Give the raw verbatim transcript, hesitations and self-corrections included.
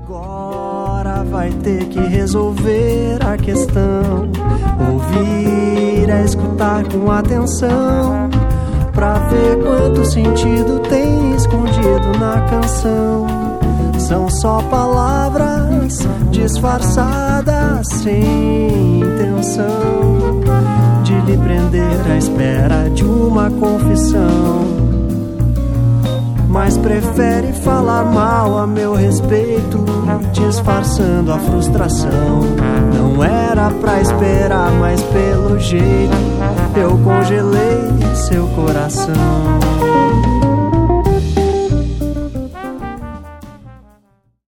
Agora vai ter que resolver a questão. Ouvir é escutar com atenção, pra ver quanto sentido tem escondido na canção. São só palavras disfarçadas sem intenção de lhe prender à espera de uma confissão. Mas prefere falar mal a meu respeito, disfarçando a frustração. Não era pra esperar, mas pelo jeito eu congelei seu coração.